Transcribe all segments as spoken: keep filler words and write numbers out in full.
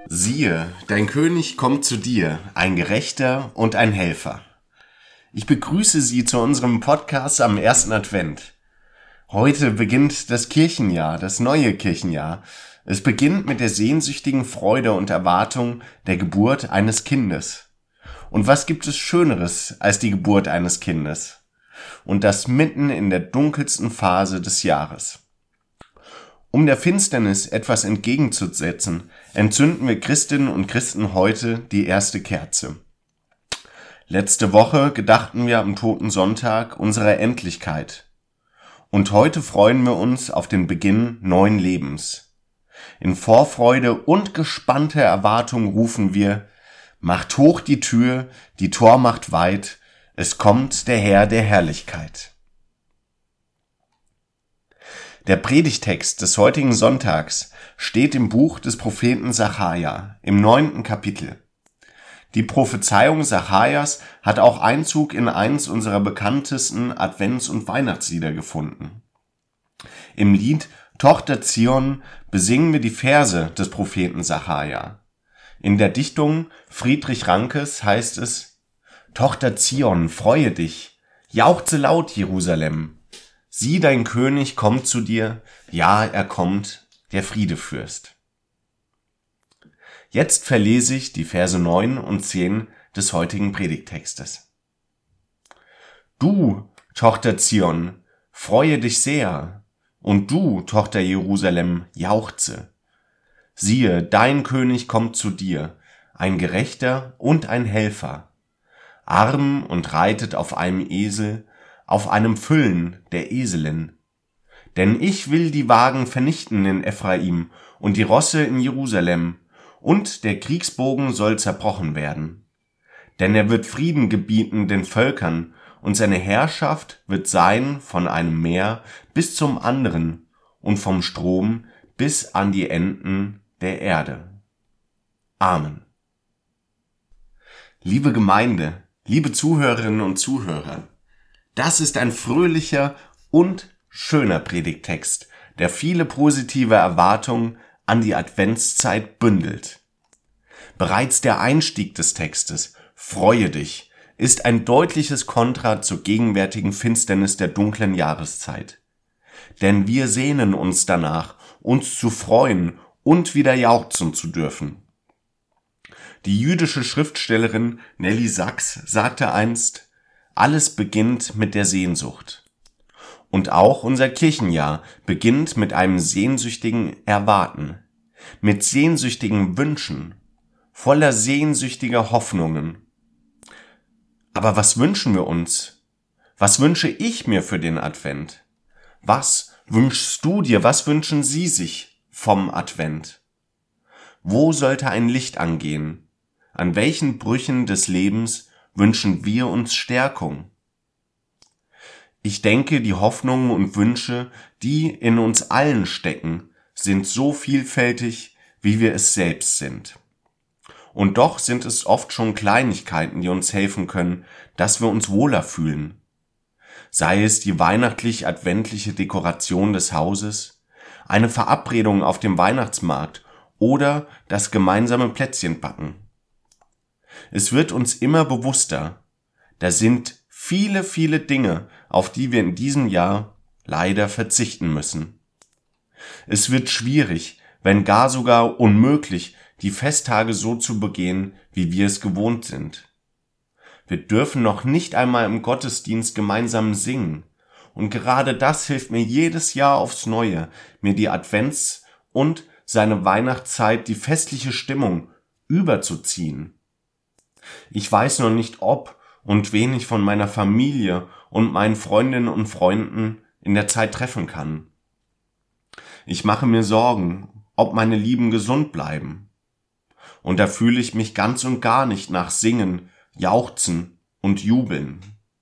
Siehe, dein König kommt zu dir, ein Gerechter und ein Helfer. Ich begrüße Sie zu unserem Podcast am ersten Advent. Heute beginnt das Kirchenjahr, das neue Kirchenjahr. Es beginnt mit der sehnsüchtigen Freude und Erwartung der Geburt eines Kindes. Und was gibt es Schöneres als die Geburt eines Kindes? Und das mitten in der dunkelsten Phase des Jahres. Um der Finsternis etwas entgegenzusetzen, entzünden wir Christinnen und Christen heute die erste Kerze. Letzte Woche gedachten wir am Toten Sonntag unserer Endlichkeit. Und heute freuen wir uns auf den Beginn neuen Lebens. In Vorfreude und gespannter Erwartung rufen wir: Macht hoch die Tür, die Tor macht weit, es kommt der Herr der Herrlichkeit. Der Predigtext des heutigen Sonntags steht im Buch des Propheten Sacharja, im neunten Kapitel. Die Prophezeiung Sacharjas hat auch Einzug in eins unserer bekanntesten Advents- und Weihnachtslieder gefunden. Im Lied Tochter Zion besingen wir die Verse des Propheten Sacharja. In der Dichtung Friedrich Rankes heißt es: Tochter Zion, freue dich, jauchze laut, Jerusalem. Sieh, dein König kommt zu dir, ja, er kommt, der Friedefürst. Jetzt verlese ich die Verse neun und zehn des heutigen Predigttextes. Du, Tochter Zion, freue dich sehr, und du, Tochter Jerusalem, jauchze. Siehe, dein König kommt zu dir, ein Gerechter und ein Helfer, arm und reitet auf einem Esel, auf einem Füllen der Eselin. Denn ich will die Wagen vernichten in Ephraim und die Rosse in Jerusalem, und der Kriegsbogen soll zerbrochen werden. Denn er wird Frieden gebieten den Völkern, und seine Herrschaft wird sein von einem Meer bis zum anderen und vom Strom bis an die Enden der Erde. Amen. Liebe Gemeinde, liebe Zuhörerinnen und Zuhörer, das ist ein fröhlicher und schöner Predigttext, der viele positive Erwartungen an die Adventszeit bündelt. Bereits der Einstieg des Textes, freue dich, ist ein deutliches Kontra zur gegenwärtigen Finsternis der dunklen Jahreszeit. Denn wir sehnen uns danach, uns zu freuen und wieder jauchzen zu dürfen. Die jüdische Schriftstellerin Nelly Sachs sagte einst: Alles beginnt mit der Sehnsucht. Und auch unser Kirchenjahr beginnt mit einem sehnsüchtigen Erwarten, mit sehnsüchtigen Wünschen, voller sehnsüchtiger Hoffnungen. Aber was wünschen wir uns? Was wünsche ich mir für den Advent? Was wünschst du dir? Was wünschen Sie sich vom Advent? Wo sollte ein Licht angehen? An welchen Brüchen des Lebens wünschen wir uns Stärkung? Ich denke, die Hoffnungen und Wünsche, die in uns allen stecken, sind so vielfältig, wie wir es selbst sind. Und doch sind es oft schon Kleinigkeiten, die uns helfen können, dass wir uns wohler fühlen. Sei es die weihnachtlich-adventliche Dekoration des Hauses, eine Verabredung auf dem Weihnachtsmarkt oder das gemeinsame Plätzchenbacken. Es wird uns immer bewusster, da sind viele, viele Dinge, auf die wir in diesem Jahr leider verzichten müssen. Es wird schwierig, wenn gar sogar unmöglich, die Festtage so zu begehen, wie wir es gewohnt sind. Wir dürfen noch nicht einmal im Gottesdienst gemeinsam singen, und gerade das hilft mir jedes Jahr aufs Neue, mir die Advents- und seine Weihnachtszeit, die festliche Stimmung überzuziehen. Ich weiß noch nicht, ob und wen ich von meiner Familie und meinen Freundinnen und Freunden in der Zeit treffen kann. Ich mache mir Sorgen, ob meine Lieben gesund bleiben. Und da fühle ich mich ganz und gar nicht nach Singen, Jauchzen und Jubeln.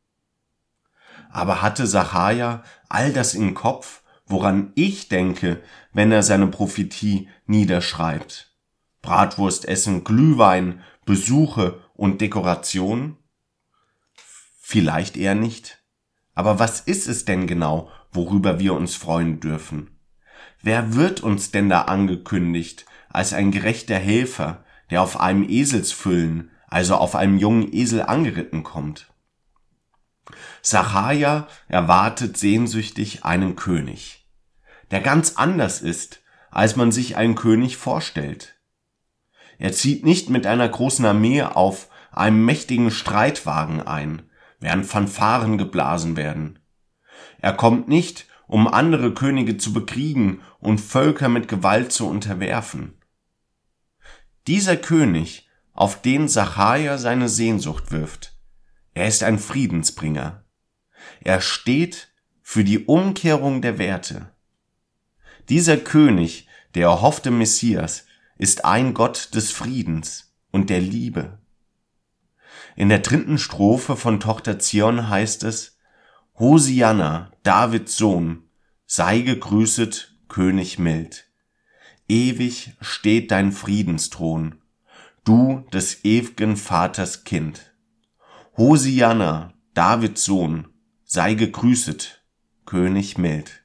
Aber hatte Sacharja all das im Kopf, woran ich denke, wenn er seine Prophetie niederschreibt? Bratwurst essen, Glühwein, Besuche und Dekoration? Vielleicht eher nicht. Aber was ist es denn genau, worüber wir uns freuen dürfen? Wer wird uns denn da angekündigt als ein gerechter Helfer, der auf einem Eselsfüllen, also auf einem jungen Esel angeritten kommt? Sacharja erwartet sehnsüchtig einen König, der ganz anders ist, als man sich einen König vorstellt. Er zieht nicht mit einer großen Armee auf einem mächtigen Streitwagen ein, während Fanfaren geblasen werden. Er kommt nicht, um andere Könige zu bekriegen und Völker mit Gewalt zu unterwerfen. Dieser König, auf den Sacharja seine Sehnsucht wirft, er ist ein Friedensbringer. Er steht für die Umkehrung der Werte. Dieser König, der erhoffte Messias, ist ein Gott des Friedens und der Liebe. In der dritten Strophe von Tochter Zion heißt es: Hosianna, Davids Sohn, sei gegrüßet, König mild. Ewig steht dein Friedensthron, du des ew'gen Vaters Kind. Hosianna, Davids Sohn, sei gegrüßet, König mild.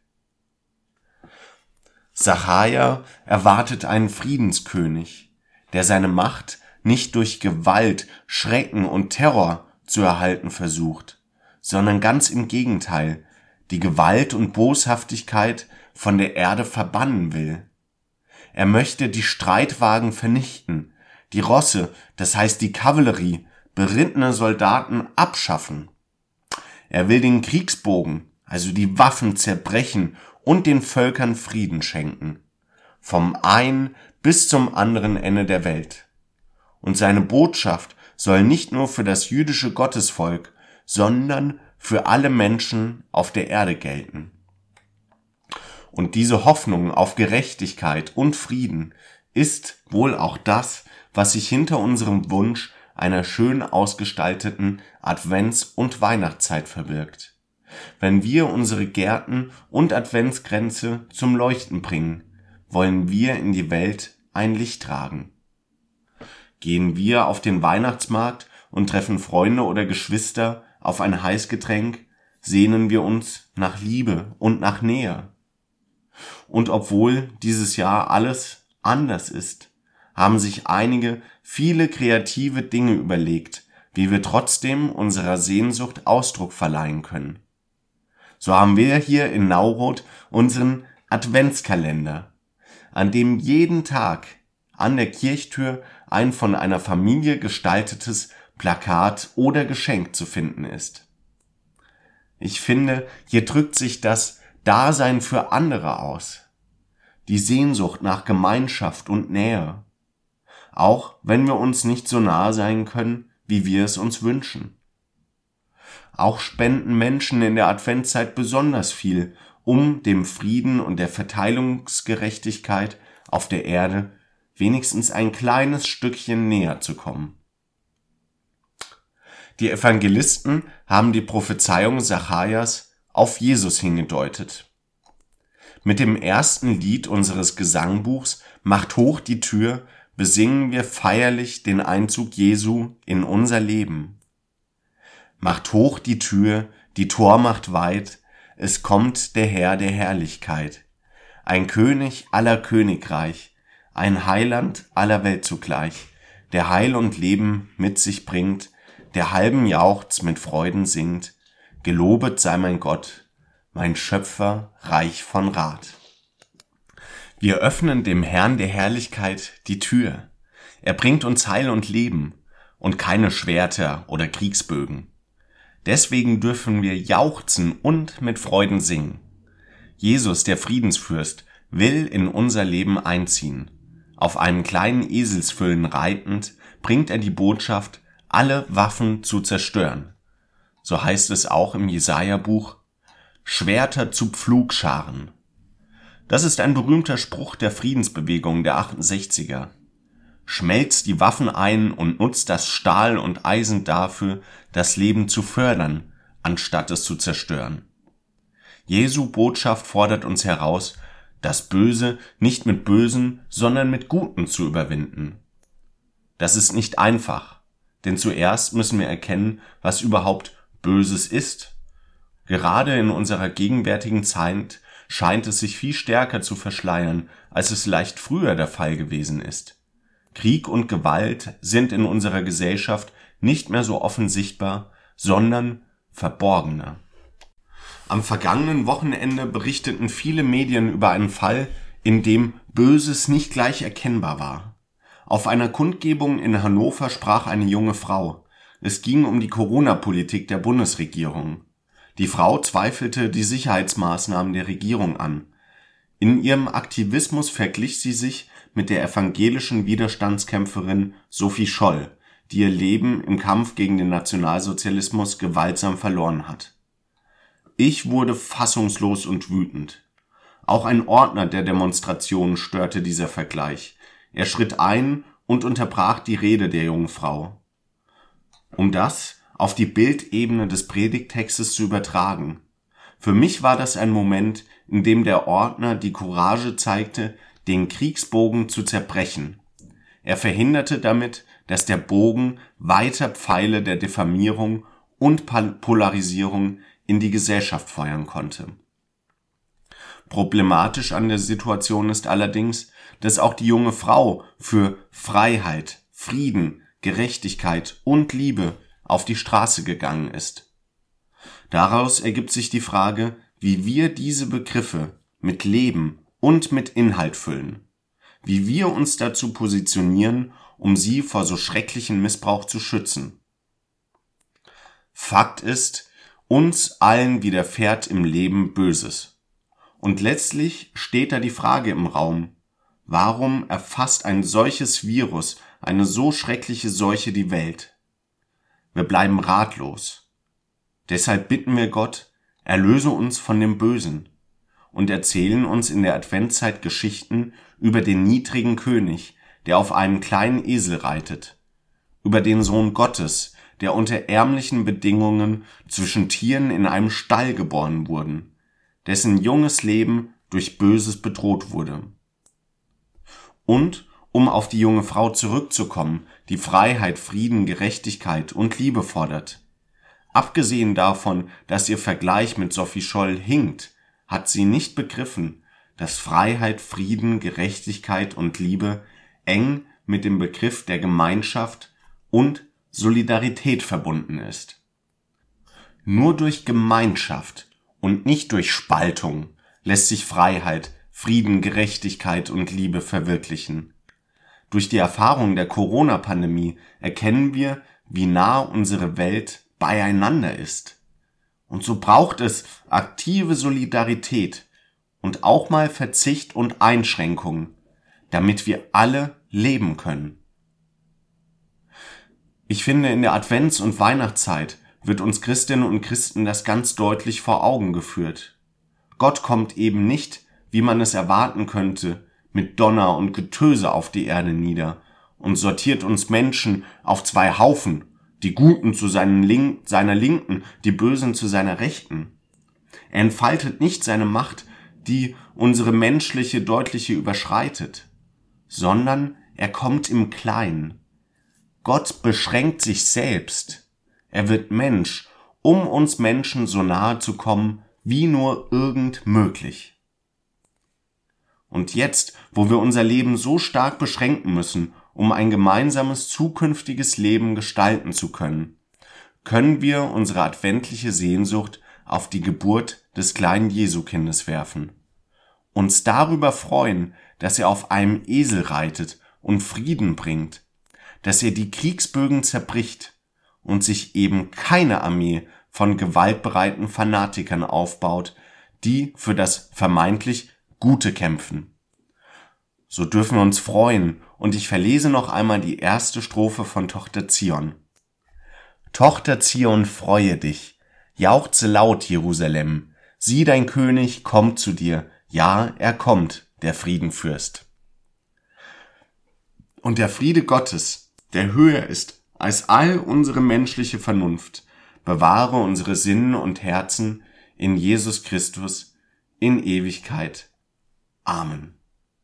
Sacharja erwartet einen Friedenskönig, der seine Macht nicht durch Gewalt, Schrecken und Terror zu erhalten versucht, sondern ganz im Gegenteil, die Gewalt und Boshaftigkeit von der Erde verbannen will. Er möchte die Streitwagen vernichten, die Rosse, das heißt die Kavallerie, berittene Soldaten abschaffen. Er will den Kriegsbogen, also die Waffen, zerbrechen und den Völkern Frieden schenken, vom einen bis zum anderen Ende der Welt. Und seine Botschaft soll nicht nur für das jüdische Gottesvolk, sondern für alle Menschen auf der Erde gelten. Und diese Hoffnung auf Gerechtigkeit und Frieden ist wohl auch das, was sich hinter unserem Wunsch einer schön ausgestalteten Advents- und Weihnachtszeit verbirgt. Wenn wir unsere Gärten und Adventskränze zum Leuchten bringen, wollen wir in die Welt ein Licht tragen. Gehen wir auf den Weihnachtsmarkt und treffen Freunde oder Geschwister auf ein Heißgetränk, sehnen wir uns nach Liebe und nach Nähe. Und obwohl dieses Jahr alles anders ist, haben sich einige viele kreative Dinge überlegt, wie wir trotzdem unserer Sehnsucht Ausdruck verleihen können. So haben wir hier in Nauroth unseren Adventskalender, an dem jeden Tag an der Kirchtür ein von einer Familie gestaltetes Plakat oder Geschenk zu finden ist. Ich finde, hier drückt sich das Dasein für andere aus, die Sehnsucht nach Gemeinschaft und Nähe, auch wenn wir uns nicht so nahe sein können, wie wir es uns wünschen. Auch spenden Menschen in der Adventszeit besonders viel, um dem Frieden und der Verteilungsgerechtigkeit auf der Erde wenigstens ein kleines Stückchen näher zu kommen. Die Evangelisten haben die Prophezeiung Sacharjas auf Jesus hingedeutet. Mit dem ersten Lied unseres Gesangbuchs Macht hoch die Tür besingen wir feierlich den Einzug Jesu in unser Leben. Macht hoch die Tür, die Tor macht weit, es kommt der Herr der Herrlichkeit, ein König aller Königreich, ein Heiland aller Welt zugleich, der Heil und Leben mit sich bringt, der halben Jauchz mit Freuden singt, gelobet sei mein Gott, mein Schöpfer, reich von Rat. Wir öffnen dem Herrn der Herrlichkeit die Tür. Er bringt uns Heil und Leben und keine Schwerter oder Kriegsbögen. Deswegen dürfen wir jauchzen und mit Freuden singen. Jesus, der Friedensfürst, will in unser Leben einziehen. Auf einen kleinen Eselsfüllen reitend bringt er die Botschaft, alle Waffen zu zerstören. So heißt es auch im Jesaja-Buch: Schwerter zu Pflugscharen. Das ist ein berühmter Spruch der Friedensbewegung der achtundsechziger. Schmelzt die Waffen ein und nutzt das Stahl und Eisen dafür, das Leben zu fördern, anstatt es zu zerstören. Jesu Botschaft fordert uns heraus, das Böse nicht mit Bösen, sondern mit Guten zu überwinden. Das ist nicht einfach, denn zuerst müssen wir erkennen, was überhaupt Böses ist. Gerade in unserer gegenwärtigen Zeit scheint es sich viel stärker zu verschleiern, als es leicht früher der Fall gewesen ist. Krieg und Gewalt sind in unserer Gesellschaft nicht mehr so offen sichtbar, sondern verborgener. Am vergangenen Wochenende berichteten viele Medien über einen Fall, in dem Böses nicht gleich erkennbar war. Auf einer Kundgebung in Hannover sprach eine junge Frau. Es ging um die Corona-Politik der Bundesregierung. Die Frau zweifelte die Sicherheitsmaßnahmen der Regierung an. In ihrem Aktivismus verglich sie sich mit der evangelischen Widerstandskämpferin Sophie Scholl, die ihr Leben im Kampf gegen den Nationalsozialismus gewaltsam verloren hat. Ich wurde fassungslos und wütend. Auch ein Ordner der Demonstration störte dieser Vergleich. Er schritt ein und unterbrach die Rede der jungen Frau. Um das auf die Bildebene des Predigttextes zu übertragen. Für mich war das ein Moment, in dem der Ordner die Courage zeigte, den Kriegsbogen zu zerbrechen. Er verhinderte damit, dass der Bogen weiter Pfeile der Diffamierung und Polarisierung in die Gesellschaft feuern konnte. Problematisch an der Situation ist allerdings, dass auch die junge Frau für Freiheit, Frieden, Gerechtigkeit und Liebe auf die Straße gegangen ist. Daraus ergibt sich die Frage, wie wir diese Begriffe mit Leben und mit Inhalt füllen, wie wir uns dazu positionieren, um sie vor so schrecklichen Missbrauch zu schützen. Fakt ist, uns allen widerfährt im Leben Böses. Und letztlich steht da die Frage im Raum, warum erfasst ein solches Virus, eine so schreckliche Seuche die Welt? Wir bleiben ratlos. Deshalb bitten wir Gott, erlöse uns von dem Bösen und erzählen uns in der Adventszeit Geschichten über den niedrigen König, der auf einem kleinen Esel reitet, über den Sohn Gottes, der unter ärmlichen Bedingungen zwischen Tieren in einem Stall geboren wurde, dessen junges Leben durch Böses bedroht wurde. Und um auf die junge Frau zurückzukommen, die Freiheit, Frieden, Gerechtigkeit und Liebe fordert. Abgesehen davon, dass ihr Vergleich mit Sophie Scholl hinkt, hat sie nicht begriffen, dass Freiheit, Frieden, Gerechtigkeit und Liebe eng mit dem Begriff der Gemeinschaft und Solidarität verbunden ist. Nur durch Gemeinschaft und nicht durch Spaltung lässt sich Freiheit, Frieden, Gerechtigkeit und Liebe verwirklichen. Durch die Erfahrung der Corona-Pandemie erkennen wir, wie nah unsere Welt beieinander ist. Und so braucht es aktive Solidarität und auch mal Verzicht und Einschränkungen, damit wir alle leben können. Ich finde, in der Advents- und Weihnachtszeit wird uns Christinnen und Christen das ganz deutlich vor Augen geführt. Gott kommt eben nicht, wie man es erwarten könnte, mit Donner und Getöse auf die Erde nieder und sortiert uns Menschen auf zwei Haufen, die Guten zu seinen Link- seiner Linken, die Bösen zu seiner Rechten. Er entfaltet nicht seine Macht, die unsere menschliche deutliche überschreitet, sondern er kommt im Kleinen. Gott beschränkt sich selbst. Er wird Mensch, um uns Menschen so nahe zu kommen, wie nur irgend möglich. Und jetzt, wo wir unser Leben so stark beschränken müssen, um ein gemeinsames zukünftiges Leben gestalten zu können, können wir unsere adventliche Sehnsucht auf die Geburt des kleinen Jesukindes werfen, uns darüber freuen, dass er auf einem Esel reitet und Frieden bringt, dass er die Kriegsbögen zerbricht und sich eben keine Armee von gewaltbereiten Fanatikern aufbaut, die für das vermeintlich Gute kämpfen. So dürfen wir uns freuen, und ich verlese noch einmal die erste Strophe von Tochter Zion. Tochter Zion, freue dich, jauchze laut, Jerusalem, sieh, dein König kommt zu dir, ja, er kommt, der Friedenfürst. Und der Friede Gottes, der höher ist als all unsere menschliche Vernunft, bewahre unsere Sinne und Herzen in Jesus Christus in Ewigkeit. Amen.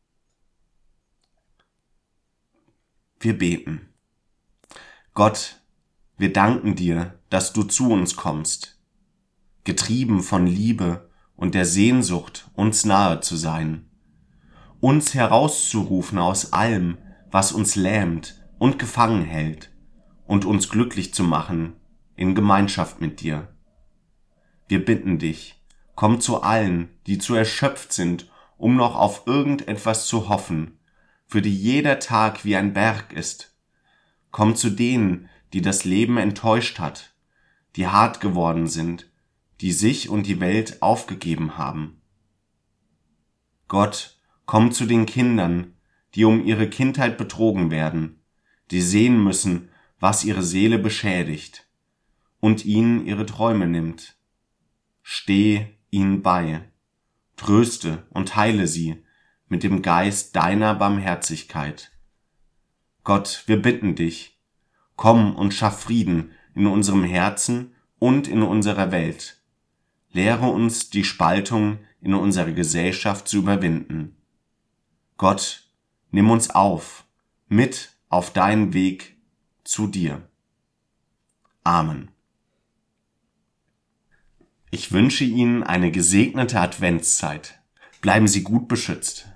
Wir beten. Gott, wir danken dir, dass du zu uns kommst, getrieben von Liebe und der Sehnsucht, uns nahe zu sein, uns herauszurufen aus allem, was uns lähmt und gefangen hält, und uns glücklich zu machen in Gemeinschaft mit dir. Wir bitten dich, komm zu allen, die zu erschöpft sind, um noch auf irgendetwas zu hoffen, für die jeder Tag wie ein Berg ist. Komm zu denen, die das Leben enttäuscht hat, die hart geworden sind, die sich und die Welt aufgegeben haben. Gott, komm zu den Kindern, die um ihre Kindheit betrogen werden, die sehen müssen, was ihre Seele beschädigt und ihnen ihre Träume nimmt. Steh ihnen bei, tröste und heile sie mit dem Geist deiner Barmherzigkeit. Gott, wir bitten dich, komm und schaff Frieden in unserem Herzen und in unserer Welt. Lehre uns, die Spaltung in unserer Gesellschaft zu überwinden. Gott, nimm uns auf, mit auf deinen Weg zu dir. Amen. Ich wünsche Ihnen eine gesegnete Adventszeit. Bleiben Sie gut beschützt.